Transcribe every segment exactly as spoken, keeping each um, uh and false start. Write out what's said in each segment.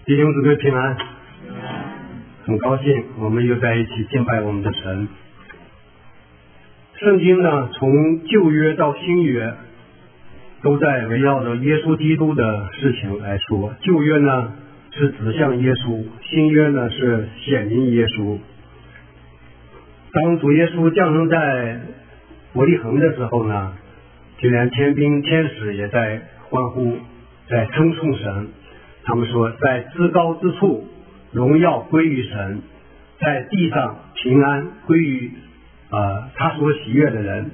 弟兄姊妹平安，很高兴我们又在一起敬拜我们的神。圣经呢，从旧约到新约，都在围绕着耶稣基督的事情来说。旧约呢是指向耶稣，新约呢是显明耶稣。当主耶稣降生在伯利恒的时候呢，就连天兵天使也在欢呼，在称颂神。他们说，在至高之处荣耀归于神，在地上平安归于呃他所喜悦的人。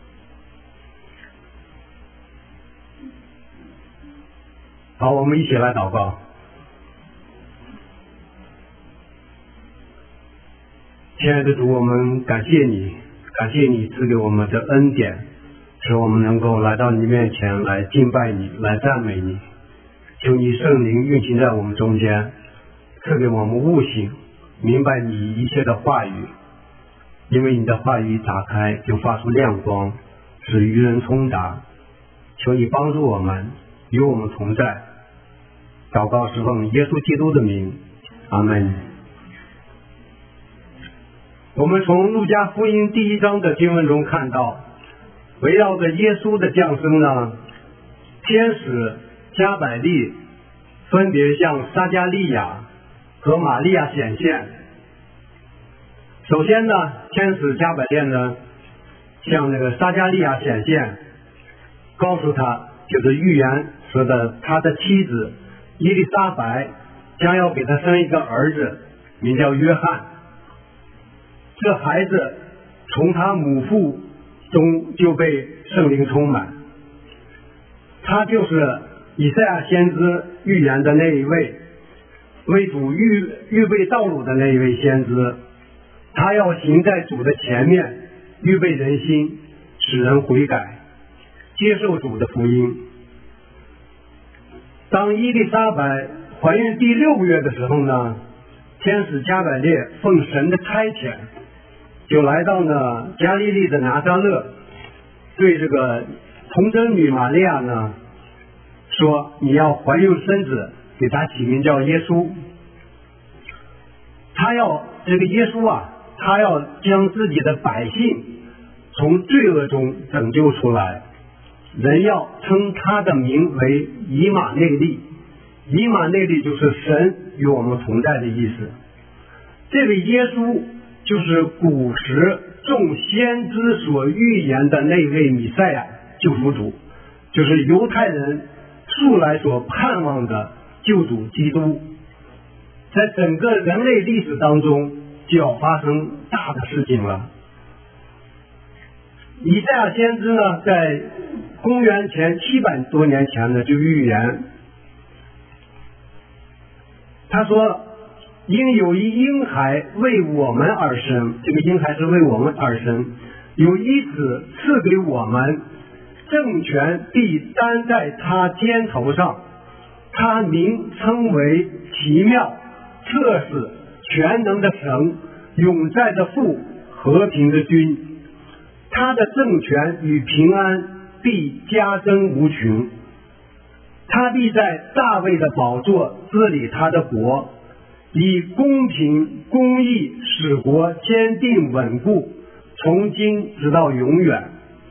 好，我们一起来祷告。亲爱的主，我们感谢你，感谢你赐给我们的恩典，使我们能够来到你面前来敬拜你，来赞美你。求你圣灵运行在我们中间，赐给我们悟性，明白你一切的话语。因为你的话语打开就发出亮光，使愚人通达。求你帮助我们，与我们同在。祷告是奉耶稣基督的名，阿们。我们从路加福音第一章的经文中看到，围绕着耶稣的降生呢，天使加百利分别向撒迦利亚和玛利亚显现。首先呢，天使加百列呢向那个撒迦利亚显现，告诉他就是预言说的他的妻子伊丽莎白将要给他生一个儿子，名叫约翰。这孩子从他母腹中就被圣灵充满，他就是以赛亚先知预言的那一位，为主预预备道路的那一位先知。他要行在主的前面，预备人心，使人悔改，接受主的福音。当伊丽莎白怀孕第六个月的时候呢，天使加百列奉神的差遣，就来到呢加利利的拿撒勒，对这个童贞女玛利亚呢说，你要怀孕生子，给他起名叫耶稣。他要这个耶稣啊，他要将自己的百姓从罪恶中拯救出来，人要称他的名为以马内利。以马内利就是神与我们同在的意思。这位耶稣就是古时众先知所预言的那位弥赛亚救赎主，就是犹太人素来所盼望的救主基督。在整个人类历史当中就要发生大的事情了。以赛亚先知呢，在公元前七百多年前呢就预言，他说因有一婴孩为我们而生，这个婴孩是为我们而生，有一子赐给我们，政权必担在他肩头上，他名称为奇妙、策士、全能的神，永在的父，和平的君。他的政权与平安必加增无穷，他必在大卫的宝座治理他的国，以公平公义使国坚定稳固，从今直到永远。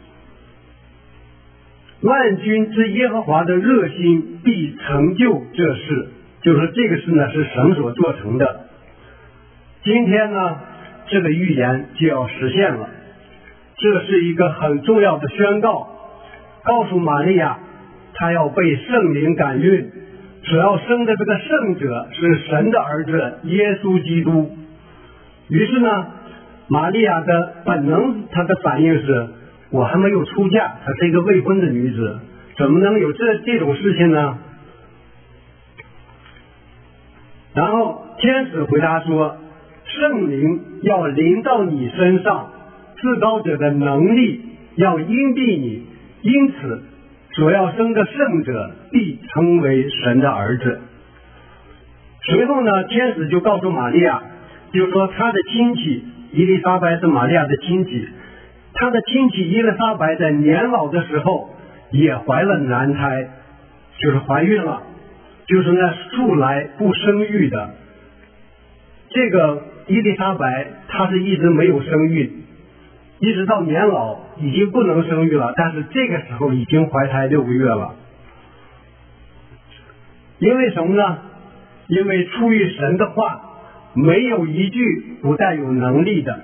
万军之耶和华的热心必成就这事，就是这个事呢是神所做成的。今天呢，这个预言就要实现了。这是一个很重要的宣告，告诉玛利亚她要被圣灵感孕，所要生的这个圣者是神的儿子耶稣基督。于是呢，玛利亚的本能，她的反应是，我还没有出嫁，她是一个未婚的女子，怎么能有这这种事情呢？然后天使回答说，圣灵要临到你身上，至高者的能力要荫庇你，因此所要生的圣者必称为神的儿子。随后呢，天使就告诉玛利亚，就说他的亲戚伊丽莎白是玛利亚的亲戚，他的亲戚伊丽莎白在年老的时候也怀了男胎，就是怀孕了。 就是那素来不生育的。这个伊丽莎白她是一直没有生育，一直到年老已经不能生育了，但是这个时候已经怀胎六个月了。因为什么呢？因为出于神的话，没有一句不带有能力的。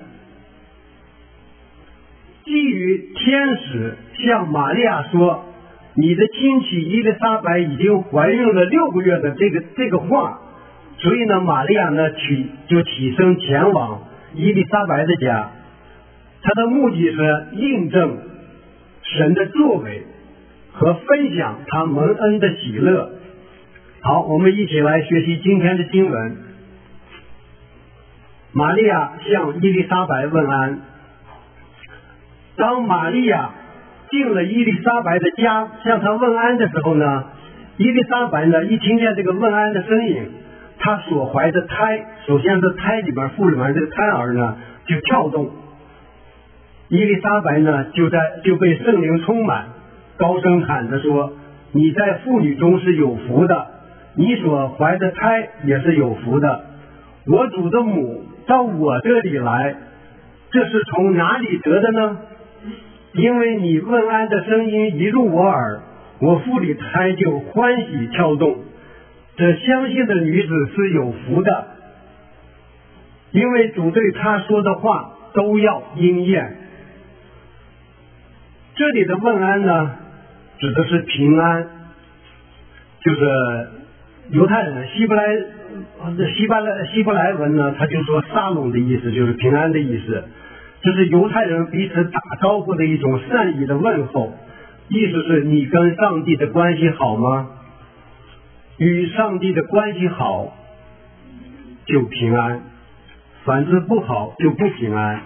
基于天使向玛利亚说你的亲戚伊丽莎白已经怀孕了六个月的这个这个话，所以呢，玛利亚呢起就起身前往伊丽莎白的家，他的目的是印证神的作为和分享他蒙恩的喜乐。好，我们一起来学习今天的经文。玛利亚向伊丽莎白问安。当玛利亚进了伊丽莎白的家向她问安的时候呢，伊丽莎白呢一听见这个问安的声音，她所怀的胎，首先是胎里边腹里面这个胎儿呢就跳动。伊丽莎白呢就在就被圣灵充满，高声喊着说：你在妇女中是有福的，你所怀的胎也是有福的。我主的母到我这里来，这是从哪里得的呢？因为你问安的声音一入我耳，我腹里胎就欢喜跳动。这相信的女子是有福的，因为主对她说的话都要应验。这里的问安呢，指的是平安，就是犹太人希伯来希伯来希伯来文呢，他就说沙龙的意思，就是平安的意思。这是犹太人彼此打招呼的一种善意的问候，意思是你跟上帝的关系好吗？与上帝的关系好就平安，反之不好就不平安。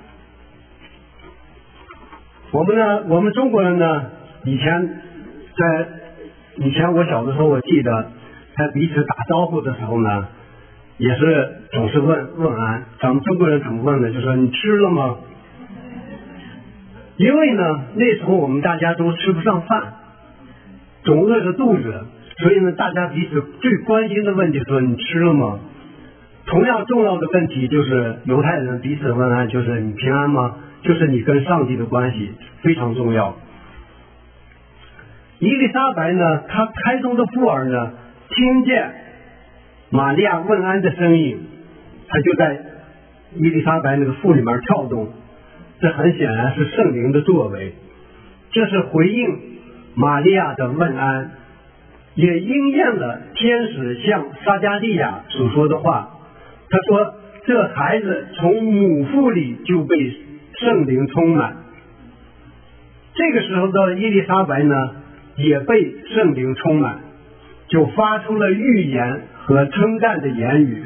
我们呢，我们中国人呢，以前在以前我小的时候，我记得在彼此打招呼的时候呢，也是总是问问安。咱们中国人怎么问呢？就说你吃了吗？因为呢，那时候我们大家都吃不上饭，总饿着肚子，所以呢，大家彼此最关心的问题说你吃了吗？同样重要的问题就是犹太人彼此问安，就是你平安吗？就是你跟上帝的关系非常重要。伊丽莎白呢，她胎中的妇儿呢，听见玛利亚问安的声音，她就在伊丽莎白那个腹里面跳动。这很显然是圣灵的作为，这是回应玛利亚的问安，也应验了天使向撒迦利亚所说的话。他说这孩子从母腹里就被圣灵充满。这个时候的伊丽莎白呢也被圣灵充满，就发出了预言和称赞的言语。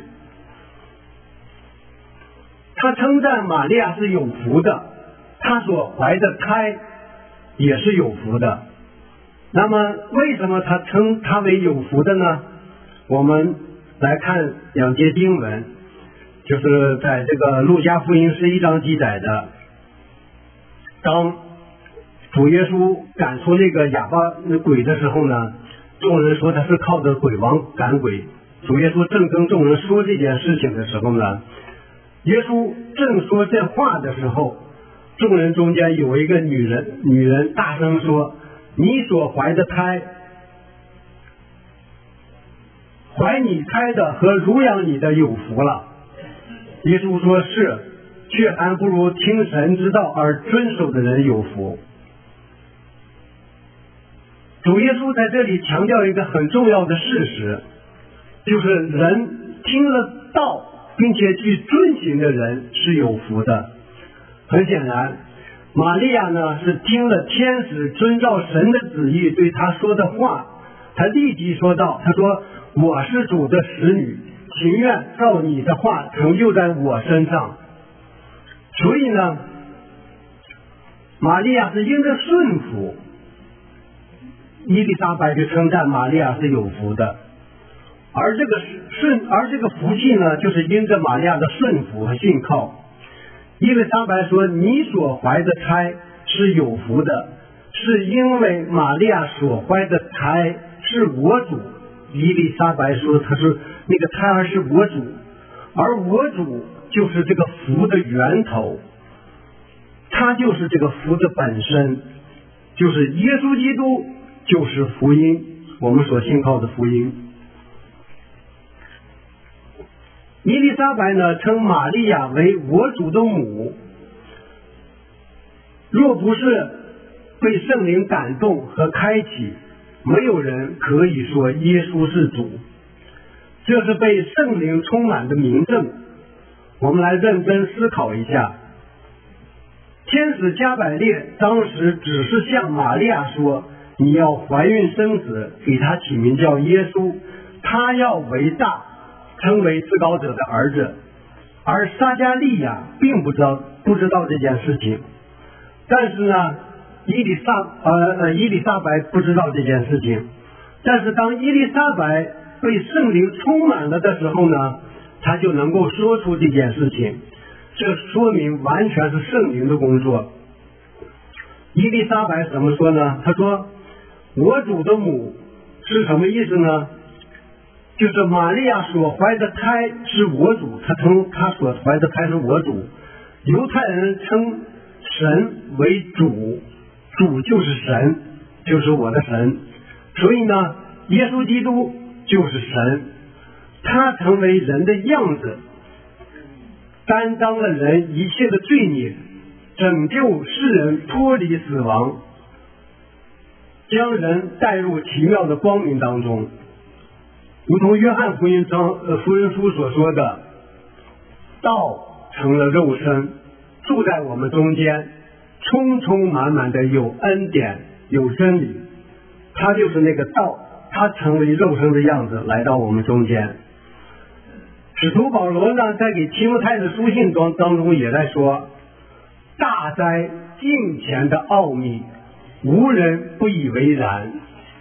他称赞玛利亚是有福的，她所怀的胎也是有福的。那么为什么他称她为有福的呢？我们来看两节经文，就是在这个路加福音十一章记载的，当主耶稣赶出那个哑巴鬼的时候呢，众人说他是靠着鬼王赶鬼。主耶稣正跟众人说这件事情的时候呢，耶稣正说这话的时候，众人中间有一个女人，女人大声说：你所怀的胎，怀你胎的和乳养你的有福了。耶稣说是，却还不如听神之道而遵守的人有福。主耶稣在这里强调一个很重要的事实，就是人听了道并且去遵行的人是有福的。很显然，玛利亚呢是听了天使遵照神的旨意对他说的话，他立即说道，他说我是主的使女，情愿照你的话成就在我身上。所以呢，玛利亚是因着顺服，伊丽莎白就称赞玛利亚是有福的，而这个顺而这个福气呢，就是因着玛利亚的顺服和信靠。伊丽莎白说你所怀的胎是有福的，是因为玛利亚所怀的胎是我主伊丽莎白说，他说那个胎儿是我主，而我主就是这个福的源头，他就是这个福的本身，就是耶稣基督，就是福音，我们所信靠的福音。伊丽莎白呢，称玛利亚为我主的母，若不是被圣灵感动和开启，没有人可以说耶稣是主，这是被圣灵充满的明证。我们来认真思考一下，天使加百列当时只是向玛利亚说，你要怀孕生子，给他起名叫耶稣，他要为大，成为至高者的儿子。而撒迦利亚并不知道不知道这件事情，但是呢，伊丽莎呃呃伊丽莎白不知道这件事情，但是当伊丽莎白被圣灵充满了的时候呢，他就能够说出这件事情，这说明完全是圣灵的工作。伊丽莎白怎么说呢？他说，我主的母是什么意思呢？就是玛利亚所怀的胎是我主，他称他所怀的胎是我主。犹太人称神为主，主就是神，就是我的神。所以呢，耶稣基督就是神，他成为人的样子，担当了人一切的罪孽，拯救世人脱离死亡，将人带入奇妙的光明当中。如同约翰福音章呃福音书所说的，道成了肉身，住在我们中间，充充满满的有恩典有真理，他就是那个道，他成为肉身的样子来到我们中间。使徒保罗呢，在给提摩太的书信当当中也在说，大哉敬虔的奥秘，无人不以为然。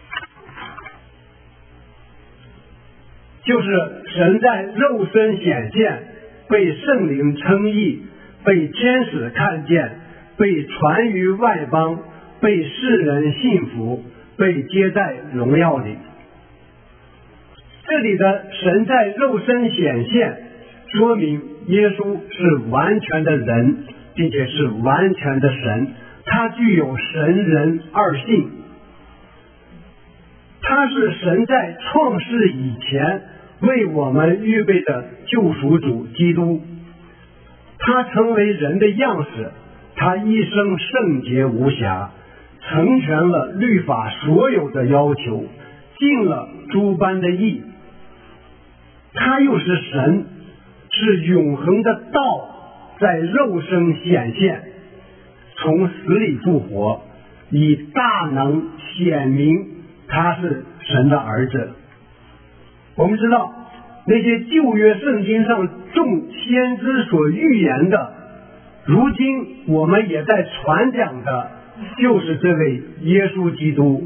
就是神在肉身显现，被圣灵称义，被天使看见，被传于外邦，被世人信服，被接在荣耀里。这里的神在肉身显现，说明耶稣是完全的人，并且是完全的神，他具有神人二性。他是神在创世以前为我们预备的救赎主基督，他成为人的样式，他一生圣洁无瑕，成全了律法所有的要求，尽了诸般的义。他又是神，是永恒的道，在肉身显现，从死里复活，以大能显明他是神的儿子。我们知道那些旧约圣经上众先知所预言的，如今我们也在传讲的，就是这位耶稣基督。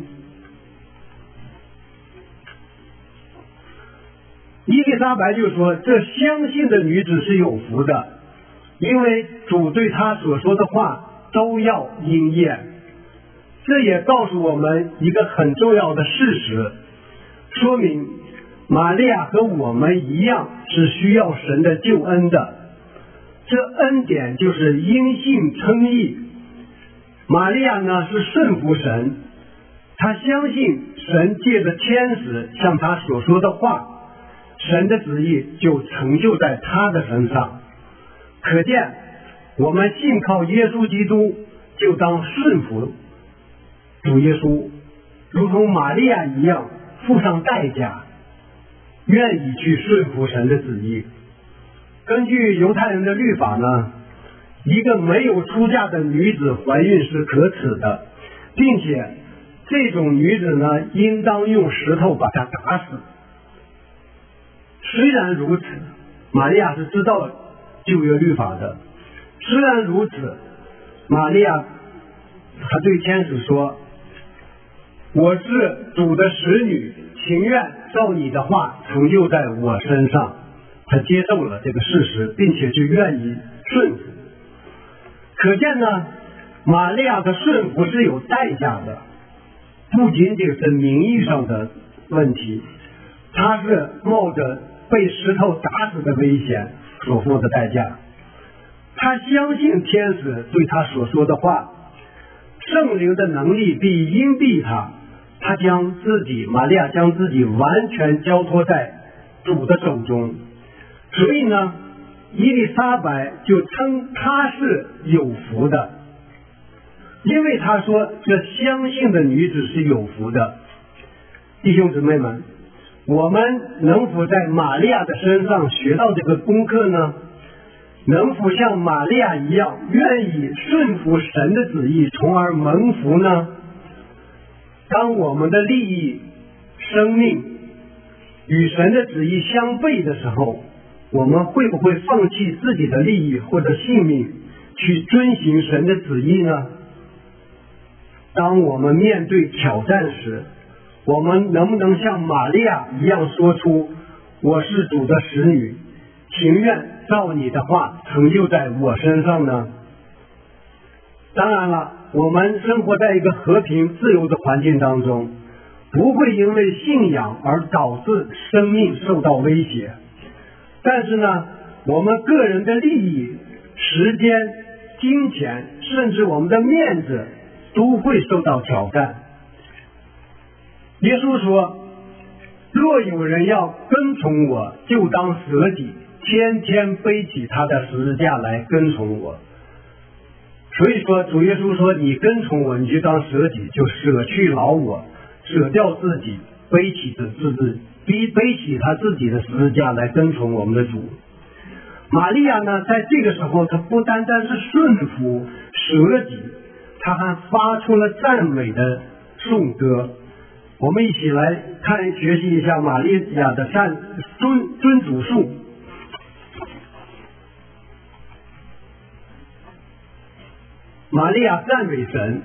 伊丽莎白就说，这相信的女子是有福的，因为主对她所说的话都要应验。这也告诉我们一个很重要的事实，说明玛利亚和我们一样是需要神的救恩的。这恩典就是因信称义。玛利亚呢是顺服神，她相信神借着天使向她所说的话，神的旨意就成就在她的身上。可见我们信靠耶稣基督，就当顺服主耶稣，如同玛利亚一样付上代价，愿意去顺服神的旨意。根据犹太人的律法呢，一个没有出嫁的女子怀孕是可耻的，并且这种女子呢，应当用石头把她打死。虽然如此，玛利亚是知道旧约律法的。虽然如此，玛利亚她对天使说，我是主的使女，情愿照你的话成就在我身上。他接受了这个事实，并且就愿意顺服。可见呢，玛利亚的顺服是有代价的，不仅仅是名义上的问题， 他是冒着被石头打死的危险所付的代价。他相信天使对他所说的话，圣灵的能力必荫庇他，他将自己玛利亚将自己完全交托在主的手中。所以呢，伊丽莎白就称他是有福的，因为他说这相信的女子是有福的。弟兄姊妹们，我们能否在玛利亚的身上学到这个功课呢？能否像玛利亚一样愿意顺服神的旨意，从而蒙福呢？当我们的利益、生命与神的旨意相悖的时候，我们会不会放弃自己的利益或者性命，去遵行神的旨意呢？当我们面对挑战时，我们能不能像玛利亚一样说出我是主的使女，情愿照你的话成就在我身上呢？当然了，我们生活在一个和平自由的环境当中，不会因为信仰而导致生命受到威胁。但是呢，我们个人的利益、时间、金钱，甚至我们的面子都会受到挑战。耶稣说，若有人要跟从我，就当舍己，天天背起他的十字架来跟从我。所以说，主耶稣说，你跟从我，你就当舍己，就舍去老我，舍掉自己，背起着自己，背背起他自己的十字架来跟从我们的主。玛利亚呢，在这个时候，她不单单是顺服舍己，她还发出了赞美的颂歌。我们一起来看学习一下玛利亚的赞尊尊主颂。玛利亚赞美神，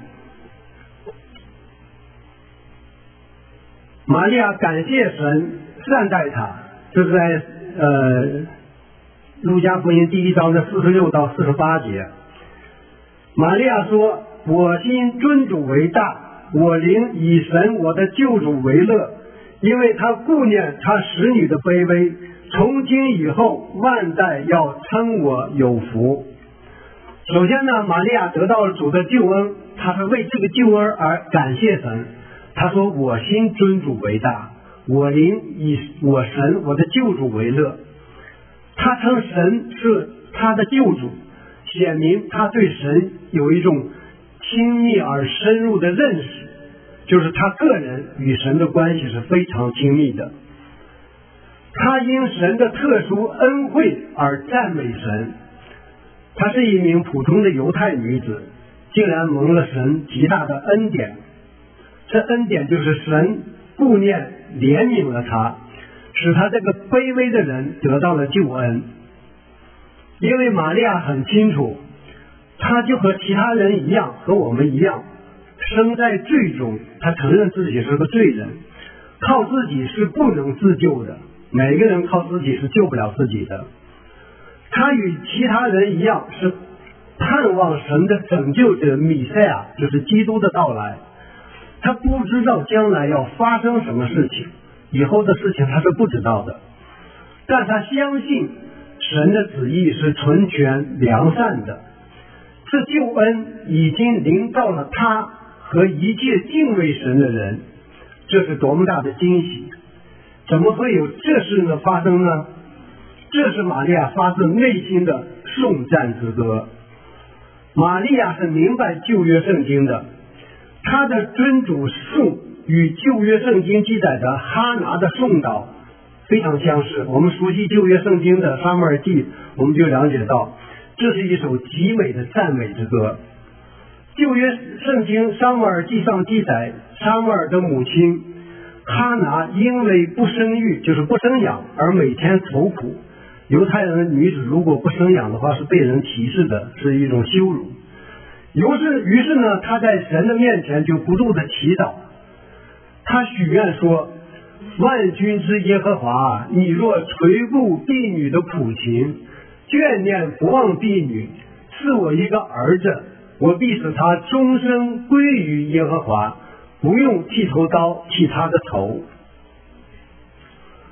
玛利亚感谢神善待她，这是在呃路加福音第一章的四十六到四十八节。玛利亚说，我心尊主为大，我灵以神我的救主为乐，因为他顾念他使女的卑微，从今以后万代要称我有福。首先呢，玛利亚得到了主的救恩，她是为这个救恩而感谢神。她说，我心尊主为大，我灵以我神我的救主为乐。她称神是她的救主，显明她对神有一种亲密而深入的认识，就是她个人与神的关系是非常亲密的。她因神的特殊恩惠而赞美神。她是一名普通的犹太女子，竟然蒙了神极大的恩典。这恩典就是神顾念怜悯了她，使她这个卑微的人得到了救恩。因为玛利亚很清楚，她就和其他人一样，和我们一样，生在罪中，她承认自己是个罪人，靠自己是不能自救的，每个人靠自己是救不了自己的。他与其他人一样，是盼望神的拯救者弥赛亚，就是基督的到来。他不知道将来要发生什么事情，以后的事情他是不知道的，但他相信神的旨意是纯全良善的。这救恩已经临到了他和一切敬畏神的人，这是多么大的惊喜！怎么会有这事呢发生呢？这是玛利亚发自内心的颂赞之歌。玛利亚是明白旧约圣经的，她的尊主颂与旧约圣经记载的哈拿的颂祷非常相似。我们熟悉旧约圣经的撒母耳记，我们就了解到这是一首极美的赞美之歌。旧约圣经撒母耳记上记载，撒母耳的母亲哈拿因为不生育，就是不生养，而每天愁苦。犹太人的女子如果不生养的话，是被人歧视的，是一种羞辱。于是，于是呢，她在神的面前就不住的祈祷，她许愿说：万军之耶和华，你若垂顾婢女的苦情，眷念不忘婢女，赐我一个儿子，我必使他终身归于耶和华，不用剃头刀剃他的头。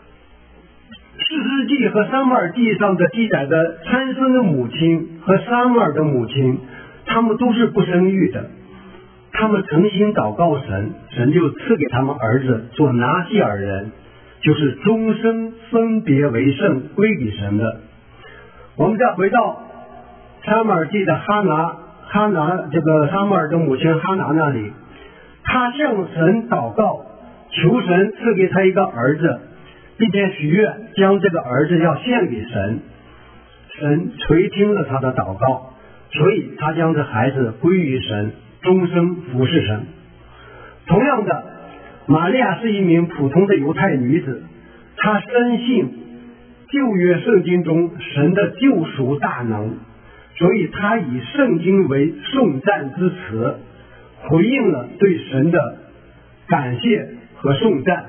士师记和撒母耳记上的记载的参孙的母亲和撒母耳的母亲，他们都是不生育的。他们诚心祷告神，神就赐给他们儿子做拿细尔人，就是终生分别为圣归给神的。我们再回到撒母耳记的哈拿，哈拿这个撒母耳的母亲哈拿那里，他向神祷告，求神赐给他一个儿子，并且许愿将这个儿子要献给神。神垂听了他的祷告，所以他将这孩子归于神，终生服侍神。同样的，玛利亚是一名普通的犹太女子，她深信旧约圣经中神的救赎大能，所以她以圣经为颂赞之词，回应了对神的感谢和颂赞。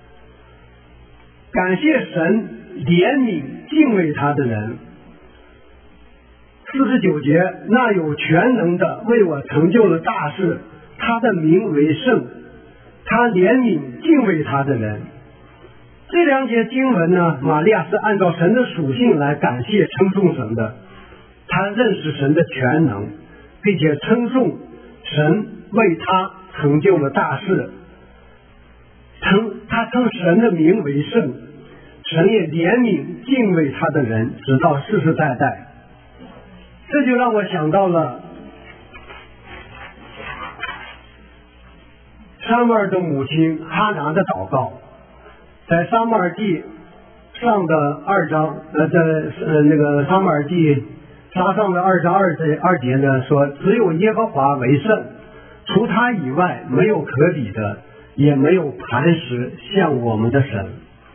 感谢神怜悯敬畏他的人。四十九节，那有全能的为我成就了大事，他的名为圣，他怜悯敬畏他的人。这两节经文呢，玛利亚是按照神的属性来感谢称颂神的。他认识神的全能，并且称颂神为他成就了大事，称他称神的名为圣，神也怜悯敬畏他的人，直到世世代代。这就让我想到了撒母耳的母亲哈拿的祷告，在撒母耳记上的二章，呃，在呃那个撒母耳记撒上的二章二节二节呢说，只有耶和华为圣，除他以外没有可比的，也没有磐石像我们的神。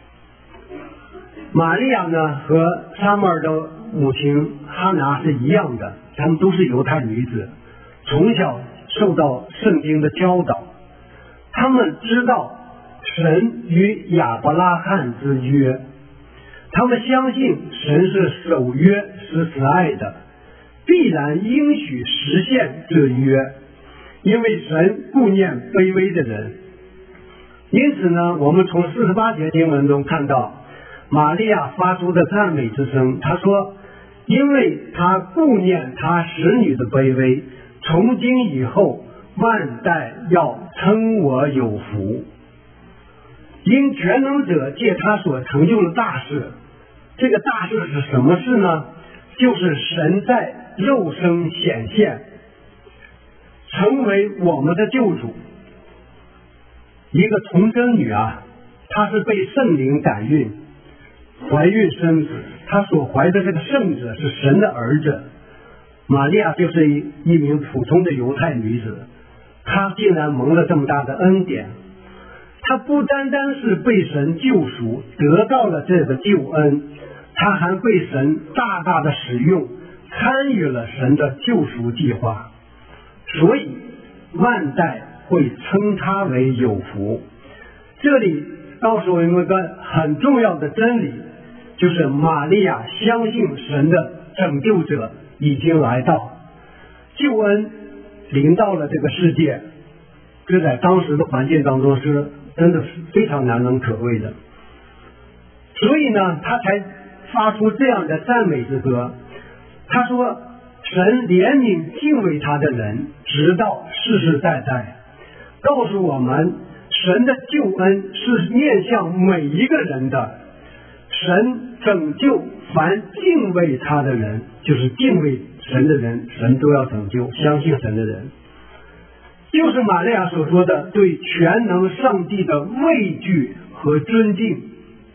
玛利亚呢和撒母耳的母亲哈拿是一样的，她们都是犹太女子，从小受到圣经的教导，她们知道神与亚伯拉罕之约，她们相信神是守约是慈爱的，必然应许实现这约，因为神顾念卑微的人。因此呢，我们从四十八节经文中看到玛利亚发出的赞美之声，她说，因为她顾念她使女的卑微，从今以后万代要称我有福。因全能者借他所成就的大事，这个大事是什么事呢？就是神在肉身显现，成为我们的救主。一个童贞女啊，她是被圣灵感孕，怀孕生子，她所怀的这个圣者是神的儿子。玛利亚就是一一名普通的犹太女子，她竟然蒙了这么大的恩典。她不单单是被神救赎，得到了这个救恩，她还被神大大的使用，参与了神的救赎计划。所以万代会称她为有福。这里告诉我们一个很重要的真理，就是玛利亚相信神的拯救者已经来到，救恩临到了这个世界，这在当时的环境当中是真的是非常难能可贵的。所以呢，他才发出这样的赞美之歌。他说，神怜悯敬畏他的人，直到世世代代，告诉我们神的救恩是面向每一个人的。神拯救凡敬畏他的人，就是敬畏神的人，神都要拯救相信神的人。就是玛利亚所说的对全能上帝的畏惧和尊敬。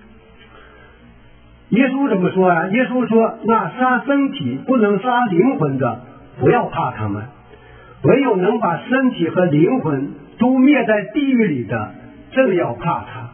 耶稣怎么说啊？耶稣说，那杀身体不能杀灵魂的，不要怕他们，唯有能把身体和灵魂都灭在地狱里的，正要怕他。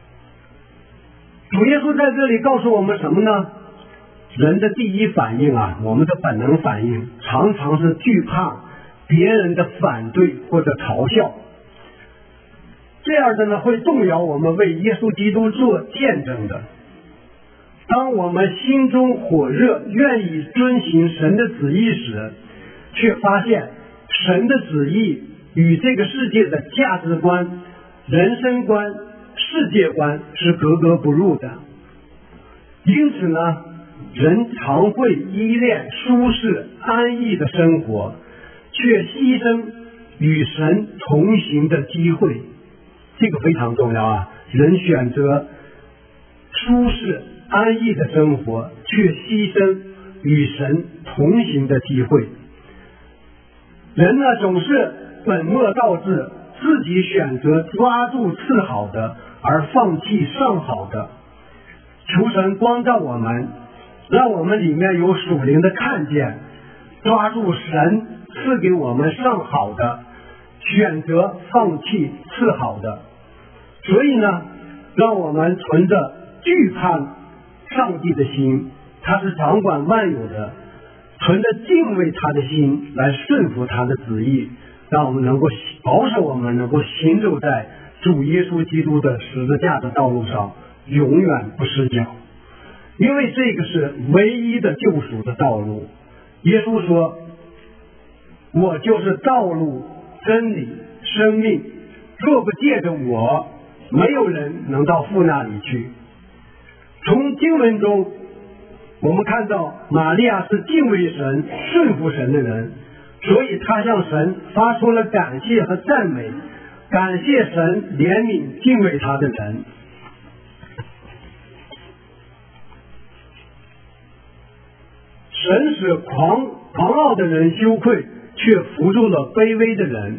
主耶稣在这里告诉我们什么呢？人的第一反应啊，我们的本能反应常常是惧怕别人的反对或者嘲笑，这样的呢会动摇我们为耶稣基督做见证的。当我们心中火热，愿意遵行神的旨意时，却发现神的旨意与这个世界的价值观、人生观、世界观是格格不入的。 因此呢，人常会依恋舒适安逸的生活，却牺牲与神同行的机会。这个非常重要啊！人选择舒适安逸的生活，却牺牲与神同行的机会。人呢，总是本末倒置，自己选择抓住次好的，而放弃上好的。求神光照我们，让我们里面有属灵的看见，抓住神赐给我们上好的，选择放弃次好的。所以呢，让我们存着惧怕上帝的心，他是掌管万有的，存着敬畏他的心来顺服他的旨意，让我们能够保守我们能够行走在主耶稣基督的十字架的道路上，永远不失脚。因为这个是唯一的救赎的道路。耶稣说，我就是道路真理生命，若不借着我，没有人能到父那里去。从经文中我们看到玛利亚是敬畏神顺服神的人，所以她向神发出了感谢和赞美，感谢神怜悯敬畏他的人。神使狂狂傲的人羞愧，却扶助了卑微的人。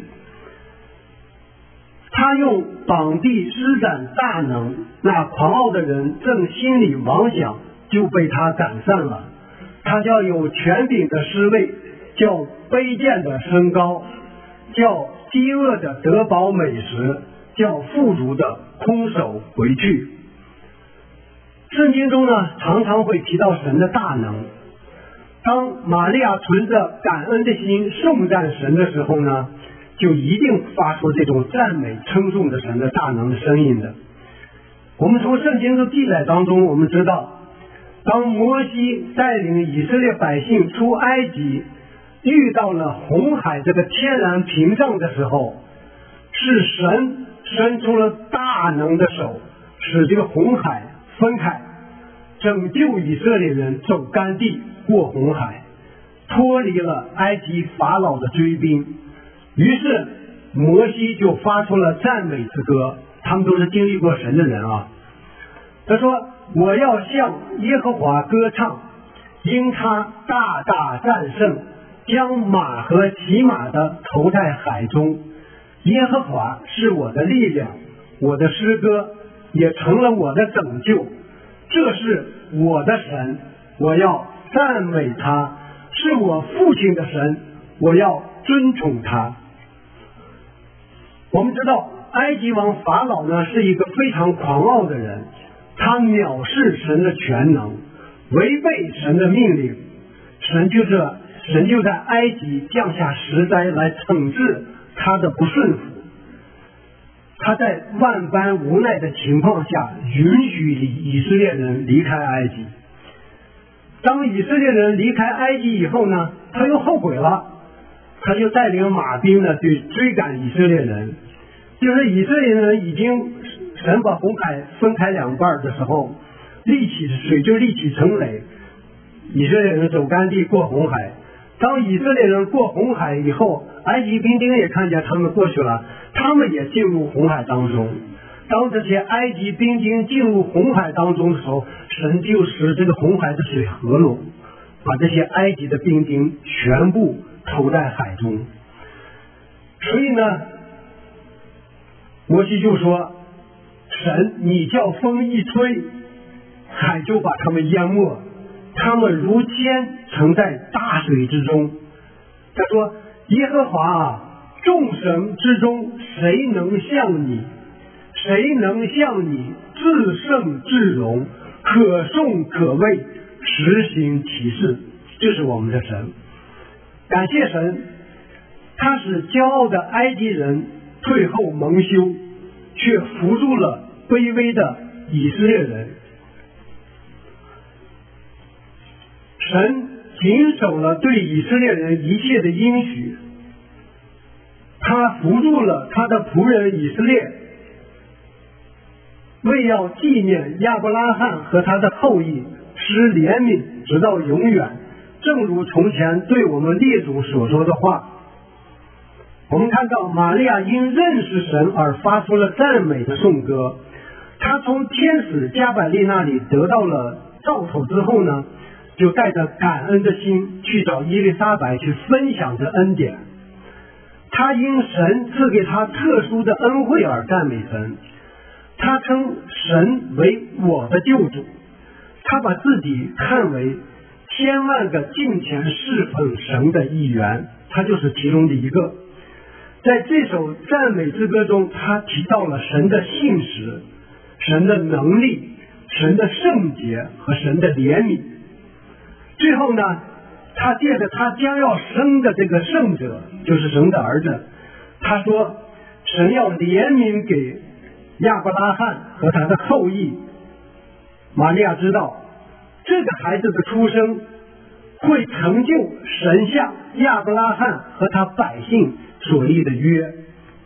他用膀臂施展大能，那狂傲的人正心里妄想，就被他赶散了。他叫有权柄的失位，叫卑贱的升高，叫饥饿的得饱美食，叫富足的空手回去。圣经中呢，常常会提到神的大能。当玛利亚存着感恩的心颂赞神的时候呢，就一定发出这种赞美称颂的神的大能的声音的。我们从圣经的记载当中，我们知道，当摩西带领以色列百姓出埃及，遇到了红海这个天然屏障的时候，是神伸出了大能的手，使这个红海分开，拯救以色列人走干地过红海，脱离了埃及法老的追兵。于是摩西就发出了赞美之歌，他们都是经历过神的人啊。他说，我要向耶和华歌唱，因他大大战胜，将马和骑马的投在海中。耶和华是我的力量，我的诗歌也成了我的拯救。这是我的神，我要赞美他，是我父亲的神，我要尊崇他。我们知道埃及王法老呢是一个非常狂傲的人，他藐视神的全能，违背神的命令，神就这神就在埃及降下十灾来惩治他的不顺服。他在万般无奈的情况下允许以色列人离开埃及。当以色列人离开埃及以后呢，他又后悔了，他就带领马兵呢去追赶以色列人。就是以色列人已经神把红海分开两半的时候，立起水就立起成垒，以色列人走干地过红海。当以色列人过红海以后，埃及兵丁也看见他们过去了，他们也进入红海当中。当这些埃及兵丁进入红海当中的时候，神就使这个红海的水合拢，把这些埃及的兵丁全部投在海中。所以呢，摩西就说，神你叫风一吹，海就把他们淹没，他们如铅沉在大水之中。他说，耶和华啊，众神之中谁能像你？谁能像你至圣至荣，可颂可畏，实行其事？这是我们的神。感谢神，他使骄傲的埃及人退后蒙羞，却扶助了卑微的以色列人。神谨守了对以色列人一切的应许，他扶助了他的仆人以色列， 为要纪念亚伯拉罕和他的后裔，施怜悯直到永远，正如从前对我们列祖所说的话。我们看到玛利亚因认识神而发出了赞美的颂歌。她从天使加百利那里得到了兆头之后呢，就带着感恩的心去找伊丽莎白去分享这恩典。她因神赐给她特殊的恩惠而赞美神，她称神为我的救主，她把自己看为千万个敬虔侍奉神的一员，她就是其中的一个。在这首赞美之歌中，她提到了神的信实、神的能力、神的圣洁和神的怜悯。最后呢，他借着他将要生的这个圣者，就是神的儿子，他说神要怜悯给亚伯拉罕和他的后裔。玛利亚知道这个孩子的出生会成就神向亚伯拉罕和他百姓所立的约。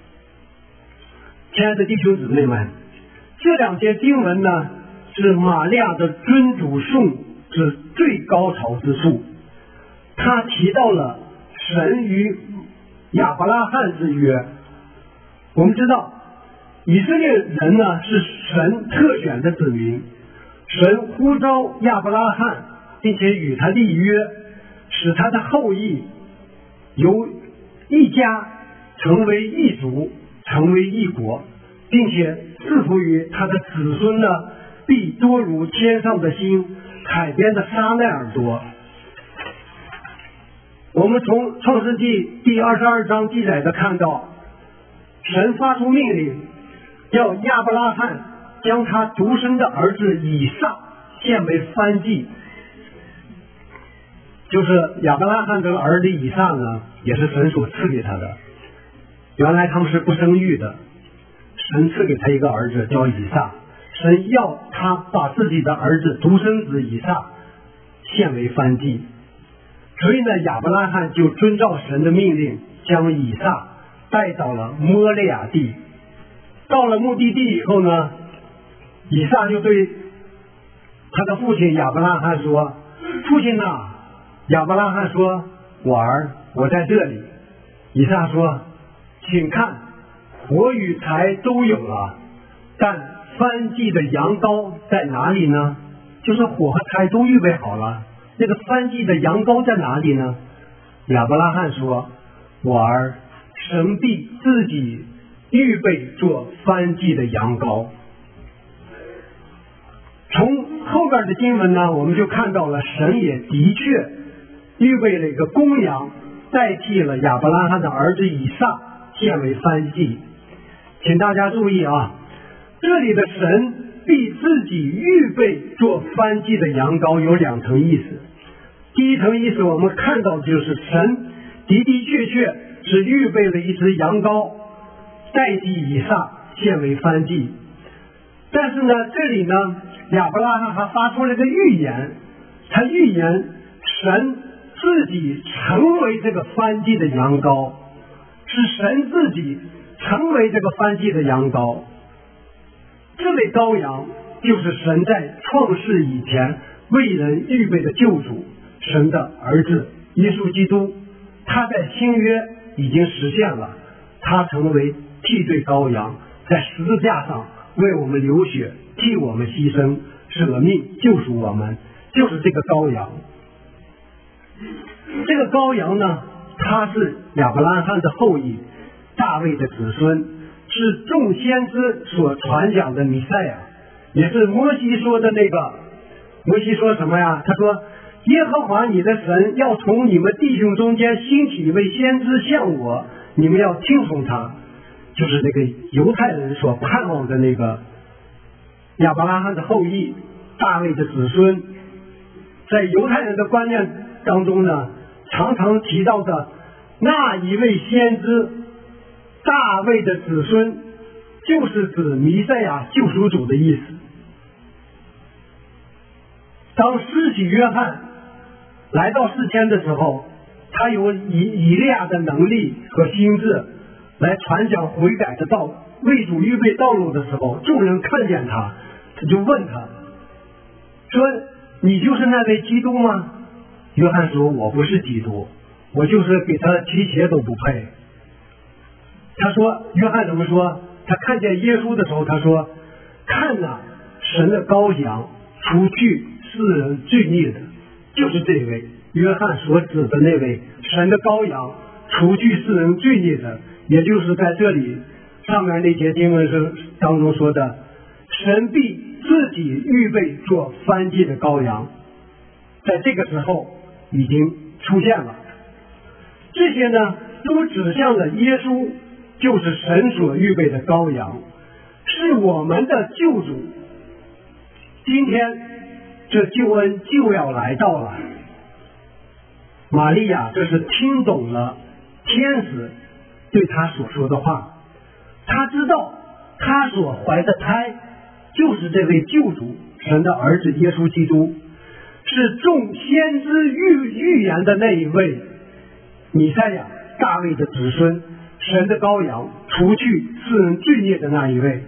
亲爱的弟兄姊妹们，这两节经文呢，是玛利亚的尊主颂之最高潮之处。他提到了神与亚伯拉罕之约。我们知道以色列人呢是神特选的子民，神呼召亚伯拉罕，并且与他立约，使他的后裔由一家成为一族，成为一国，并且赐福于他的子孙呢，必多如天上的星，海边的沙那样多。我们从创世纪第二十二章记载的看到，神发出命令，要亚伯拉罕将他独生的儿子以撒献为燔祭。就是亚伯拉罕这个儿子以撒呢，也是神所赐给他的。原来他们是不生育的，神赐给他一个儿子叫以撒，神要他把自己的儿子独生子以撒献为燔祭。所以呢，亚伯拉罕就遵照神的命令，将以撒带到了摩利亚地。到了目的地以后呢，以撒就对他的父亲亚伯拉罕说：“父亲啊！”亚伯拉罕说：“我儿，我在这里。”以撒说：“请看，火与柴都有了，但燔祭的羊羔在哪里呢？”就是火和柴都预备好了，那个燔祭的羊羔在哪里呢？亚伯拉罕说：“我儿，神必自己预备做燔祭的羊羔。”从后边的经文呢，我们就看到了神也的确预备了一个公羊，代替了亚伯拉罕的儿子以撒献为燔祭。请大家注意啊，这里的神必自己预备做燔祭的羊羔有两层意思。第一层意思我们看到就是神的的确确是预备了一只羊羔代替以撒献为燔祭。但是呢，这里呢，亚伯拉罕还发出了个预言，他预言神自己成为这个燔祭的羊羔，是神自己成为这个燔祭的羊羔。这位羔羊就是神在创世以前为人预备的救主，神的儿子耶稣基督。他在新约已经实现了，他成为替罪羔羊，在十字架上为我们流血，替我们牺牲，舍命救赎我们，就是这个羔羊。这个羔羊呢，他是亚伯拉罕的后裔，大卫的子孙，是众先知所传讲的弥赛亚，也是摩西说的那个。摩西说什么呀？他说：“耶和华你的神要从你们弟兄中间兴起一位先知像我，你们要听从他。”就是这个犹太人所盼望的那个亚伯拉罕的后裔，大卫的子孙。在犹太人的观念当中呢，常常提到的那一位先知大卫的子孙，就是指弥赛亚救赎主的意思。当施洗约翰来到世间的时候，他有以以利亚的能力和心智来传讲悔改的道， 为主预备道路的时候，众人看见他，他就问他说：你就是那位基督吗？约翰说：我不是基督，我就是给他提鞋都不配。他说，约翰怎么说？他看见耶稣的时候，他说：看哪，神的羔羊，除去世人罪孽的，就是这位约翰所指的那位神的羔羊，除去世人罪孽的，也就是在这里上面那节经文是当中说的，神必自己预备做燔祭的羔羊，在这个时候已经出现了。这些呢，都指向了耶稣就是神所预备的羔羊，是我们的救主。今天这救恩就要来到了。玛利亚这是听懂了天使对他所说的话，他知道他所怀的胎就是这位救主，神的儿子耶稣基督，是众先知预预言的那一位弥赛亚，大卫的子孙，神的羔羊，除去世人罪孽的那一位。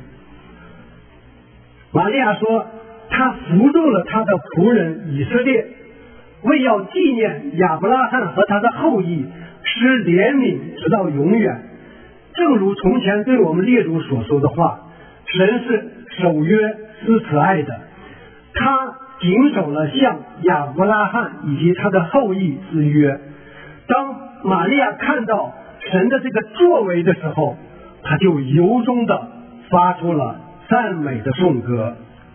玛利亚说，他扶助了他的仆人以色列，为要纪念亚伯拉罕和他的后裔，施怜悯直到永远。正如从前对我们列祖所说的话，神是守约施慈爱的，他谨守了向亚伯拉罕以及他的后裔之约。当玛利亚看到神的这个作为的时候，他就由衷的发出了赞美的颂歌。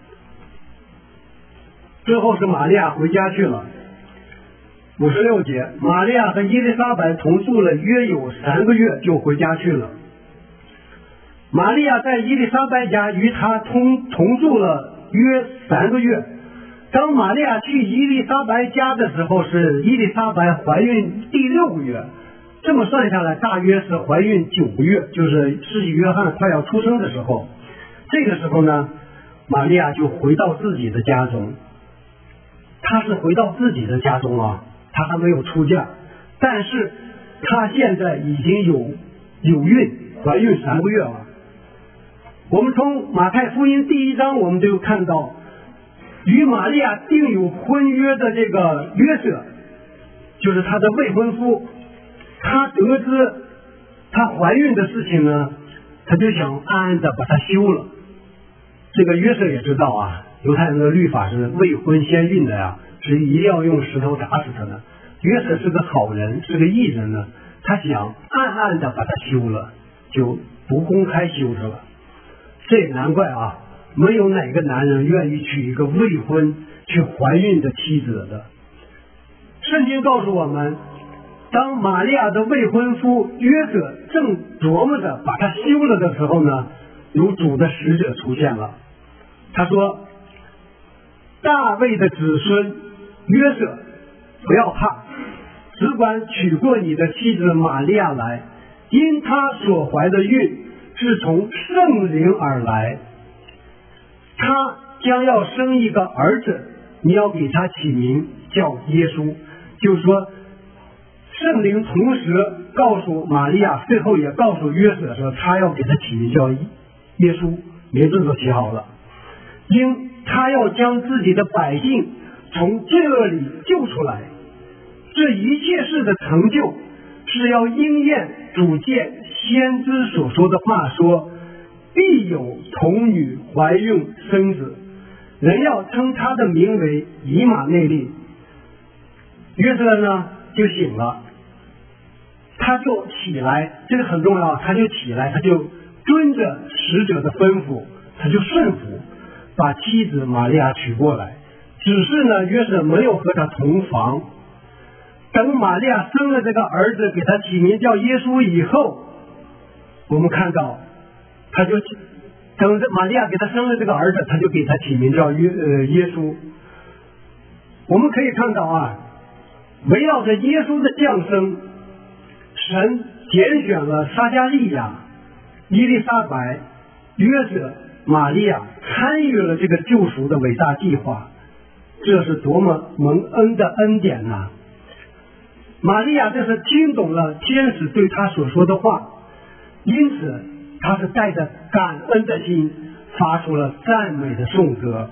最后是玛利亚回家去了。五十六节，玛利亚和伊丽莎白同住了约有三个月，就回家去了。玛利亚在伊丽莎白家与他同同住了约三个月。当玛利亚去伊丽莎白家的时候，是伊丽莎白怀孕第六个月，这么算下来大约是怀孕九个月，就是施洗约翰快要出生的时候。这个时候呢，玛利亚就回到自己的家中。她是回到自己的家中啊，她还没有出嫁，但是她现在已经有有孕，怀孕三个月了。我们从马太福音第一章我们就看到，与玛利亚订有婚约的这个约瑟，就是她的未婚夫，他得知她怀孕的事情呢，他就想暗暗的把她休了。这个约瑟也知道啊，犹太人的律法是未婚先孕的呀，是一定要用石头打死他的。约瑟是个好人，是个义人呢，他想暗暗的把他休了，就不公开休着了。这也难怪啊，没有哪个男人愿意娶一个未婚却怀孕的妻子的。圣经告诉我们，当玛利亚的未婚夫约瑟正琢磨着把他休了的时候呢，有主的使者出现了。他说，大卫的子孙约瑟，不要怕，只管娶过你的妻子玛利亚来，因她所怀的孕是从圣灵而来，她将要生一个儿子，你要给他起名叫耶稣。就是说，圣灵同时告诉玛利亚，最后也告诉约瑟说，他要给他起名叫耶稣，名字都起好了。因他要将自己的百姓从罪恶里救出来，这一切事的成就，是要应验主借先知所说的话，说必有童女怀孕生子，人要称他的名为以马内利。约瑟呢就醒了，他就起来，这个很重要，他就起来，他就遵着使者的吩咐，他就顺服，把妻子玛利亚娶过来。只是呢，约瑟没有和他同房。等玛利亚生了这个儿子，给他起名叫耶稣以后，我们看到他就等着玛利亚给他生了这个儿子，他就给他起名叫约呃耶稣。我们可以看到啊，围绕着耶稣的降生，神拣选了撒迦利亚、伊丽莎白、约瑟、玛利亚，参与了这个救赎的伟大计划。这是多么蒙恩的恩典呐、啊！玛利亚这是听懂了天使对他所说的话，因此他是带着感恩的心发出了赞美的颂歌。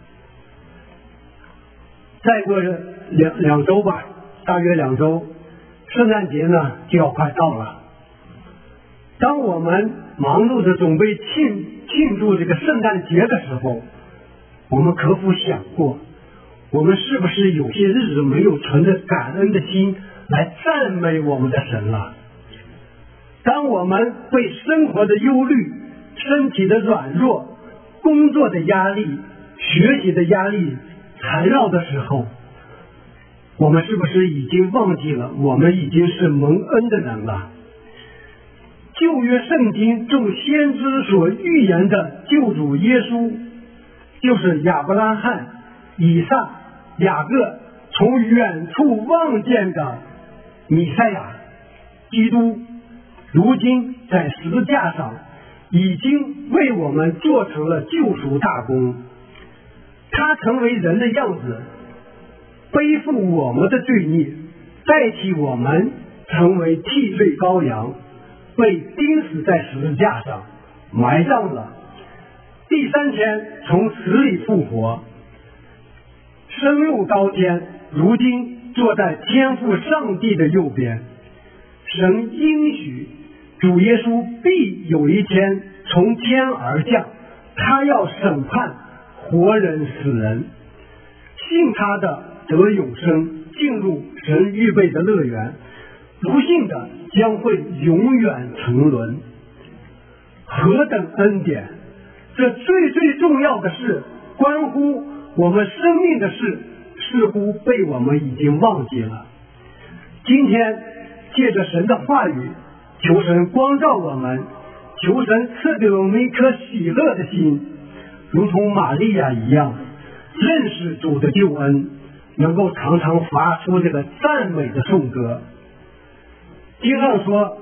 再过两两周吧，大约两周，圣诞节呢就要快到了。当我们忙碌着准备庆庆祝这个圣诞节的时候，我们可否想过，我们是不是有些日子没有存着感恩的心来赞美我们的神了？当我们被生活的忧虑、身体的软弱、工作的压力、学习的压力缠绕的时候，我们是不是已经忘记了我们已经是蒙恩的人了？旧约圣经众先知所预言的救主耶稣，就是亚伯拉罕、以撒、雅各从远处望见的弥赛亚基督，如今在十字架上已经为我们做成了救赎大功。他成为人的样子，背负我们的罪孽，代替我们成为替罪羔羊，被钉死在十字架上，埋葬了。第三天从死里复活，升入高天，如今坐在天父上帝的右边。神应许主耶稣必有一天从天而降，他要审判活人死人，信他的得永生，进入神预备的乐园，不信的将会永远沉沦。何等恩典！这最最重要的是关乎我们生命的事，似乎被我们已经忘记了。今天借着神的话语，求神光照我们，求神赐给我们一颗喜乐的心，如同玛利亚一样，认识主的救恩，能够常常发出这个赞美的颂歌。经上说，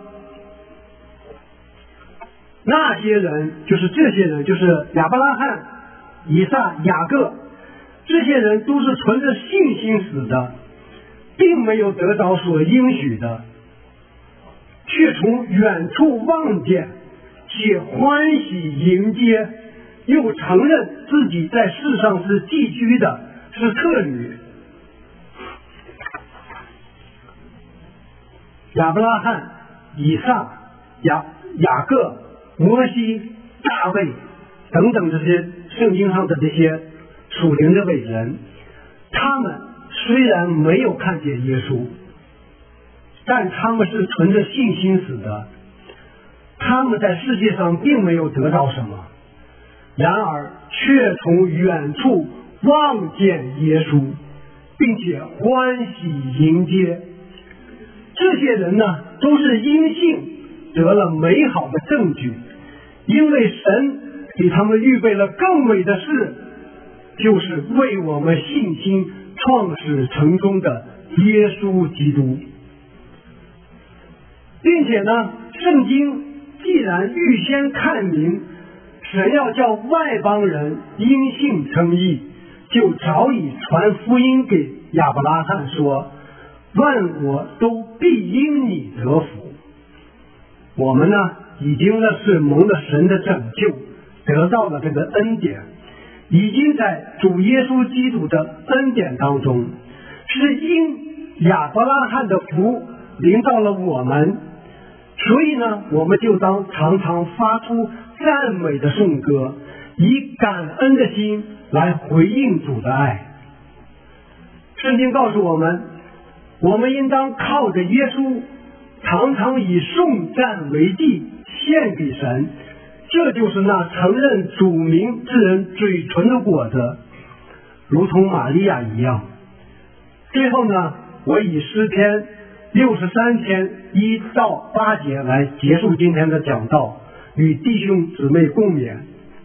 那些人就是这些人，就是亚伯拉罕、以撒、雅各，这些人都是存着信心死的，并没有得到所应许的，却从远处望见，且欢喜迎接，又承认自己在世上是寄居的，是客旅。亚伯拉罕、以撒、雅雅各、摩西、大卫等等这些圣经上的这些属灵的伟人，他们虽然没有看见耶稣，但他们是存着信心死的，他们在世界上并没有得到什么，然而却从远处望见耶稣，并且欢喜迎接。这些人呢，都是因信得了美好的证据，因为神给他们预备了更美的事，就是为我们信心创始成终的耶稣基督。并且呢，圣经既然预先看明神要叫外邦人因信称义，就早已传福音给亚伯拉罕说，万国都必因你得福。我们呢，已经呢是蒙了神的拯救，得到了这个恩典，已经在主耶稣基督的恩典当中，是因亚伯拉罕的福临到了我们，所以呢，我们就当常常发出赞美的颂歌，以感恩的心来回应主的爱。圣经告诉我们，我们应当靠着耶稣，常常以颂赞为祭献给神，这就是那承认主名之人嘴唇的果子，如同玛利亚一样。最后呢，我以诗篇六十三篇一到八节来结束今天的讲道，与弟兄姊妹共勉。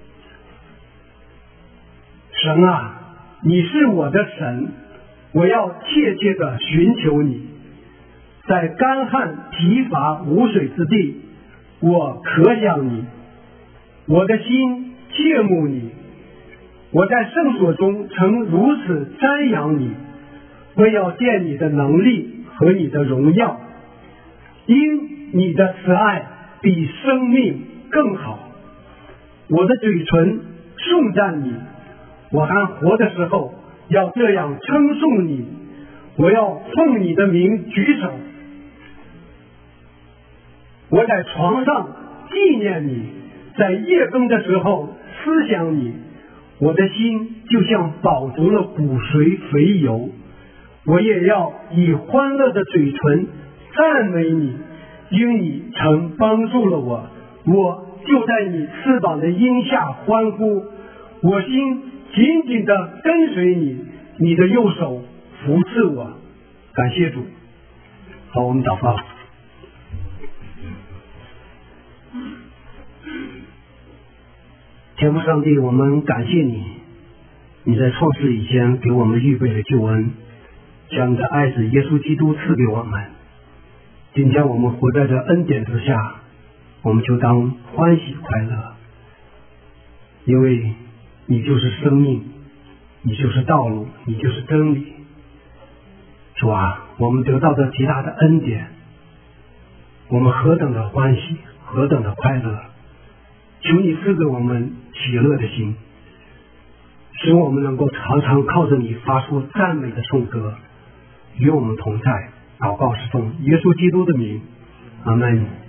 神啊，你是我的神，我要切切的寻求你。在干旱疲乏无水之地，我可想你，我的心切慕你。我在圣所中曾如此瞻仰你，为要见你的能力和你的荣耀，因你的慈爱比生命更好。我的嘴唇颂赞你，我还活的时候要这样称颂你，我要奉你的名举手。我在床上纪念你，在夜更的时候思想你，我的心就像饱足了骨髓肥油。我也要以欢乐的嘴唇赞美你，因你曾帮助了我，我就在你翅膀的荫下欢呼，我心紧紧地跟随你，你的右手扶持我。感谢主。好，我们祷告。天父上帝，我们感谢你，你在创世以前给我们预备了救恩，将你的爱子耶稣基督赐给我们。今天我们活在这恩典之下，我们就当欢喜快乐，因为你就是生命，你就是道路，你就是真理。主啊，我们得到的极大的恩典，我们何等的欢喜，何等的快乐！求你赐给我们喜乐的心，使我们能够常常靠着你发出赞美的颂歌，与我们同在。祷告是奉耶稣基督的名，阿门。